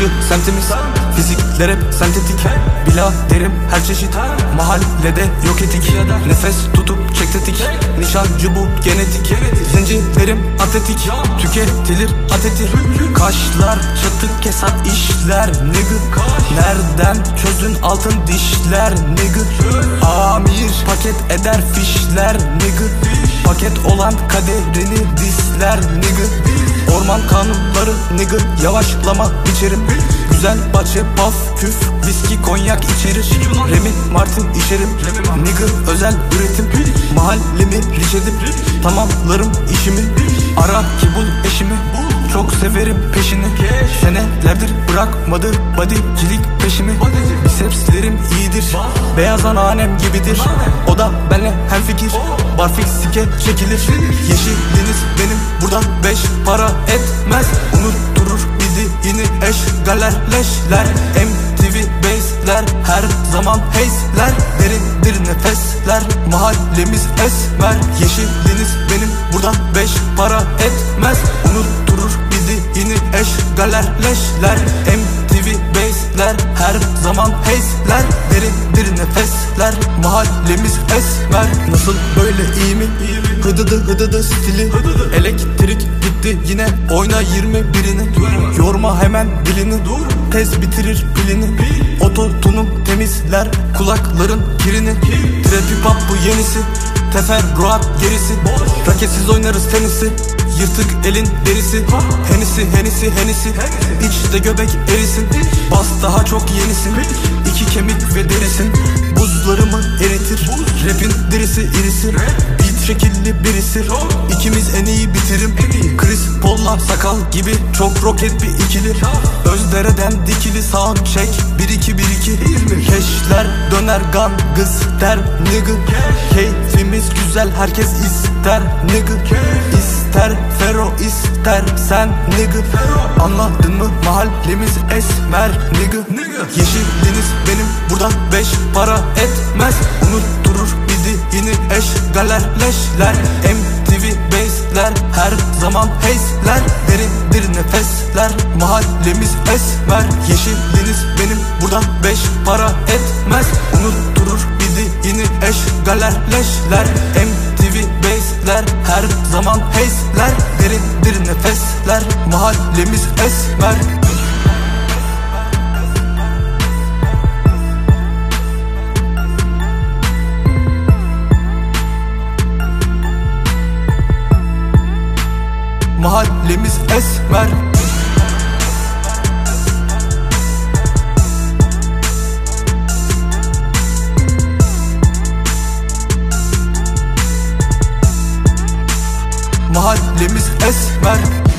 Dışı semtimiz, fizikler hep sentetik. Biladerim her çeşit, mahallede yok etik. Nefes tutup çektetik, nişancı bu genetik. Zincirlerim atletik, tüketilir ateti. Kaşlar çatık kesat işler nigga. Nereden çözün altın dişler nigga. Amir paket eder fişler nigga. Paket olan kaderini disler nigga. Orman kanunları nigga. Yavaşlama içerim. Güzel bahçe paf küf viski konyak içerir. Remi Martin içerim nigga. Özel üretim. Mahallemi riç edip tamamlarım işimi. Ara ki bul eşimi. Çok severim peşini. Senelerdir bırakmadı bodycilik peşimi. Bisepslerim iyidir, beyaz anneannem gibidir. O da benle hemfikir. Barfix sike çekilir. Yeşiliniz benim burada 5 para etmez. Unutturur bizi yeni eşgaller leşler. MTV base'ler her zaman heysler. Derindir nefesler, mahallemiz esmer. Yeşiliniz benim burada 5 para etmez. Unutturur bizi yeni eşgaller leşler. MTV base'ler her zaman heysler. Derindir nefesler, mahallemiz esmer. Nasıl böyle iyi mi? Hıdıdı stili. Elektrik gitti yine, oyna 21'ini. Yorma hemen dilini, tez bitirir pilini. Ototunum temizler kulakların kirini. Trap hop bu yenisi, teferruat gerisi. Raketsiz oynarız tenisi, yırtık elin derisi. Henisi İçte göbek erisin. Bas daha çok yenisin. İki kemik ve derisin. Buzlarımı eritir. Rapin dirisi irisi. Beat şekilli birisi. İkimiz en iyi bitirim. Chris Paul'la sakal gibi çok roket bir ikili. Özdere'den dikili soundcheck 1-2-1-2. Keşler döner gun gız der nigga. Keyfimiz güzel herkes ister nigga. İster fero ister sen nigga. Anladın mı mahallemiz esmer nigga. Yeşiliniz benim burada 5 para etmez. Unutturur bizi yeni eşgaller leşler. MTV base'ler her zaman heysler. Derindir nefesler, mahallemiz esmer. Yeşiliniz benim burada 5 para etmez. Unutturur bizi yeni eşgaller leşler. MTV base'ler her zaman heysler. Derindir nefesler, mahallemiz esmer. Mahallemiz esmer. Mahallemiz esmer.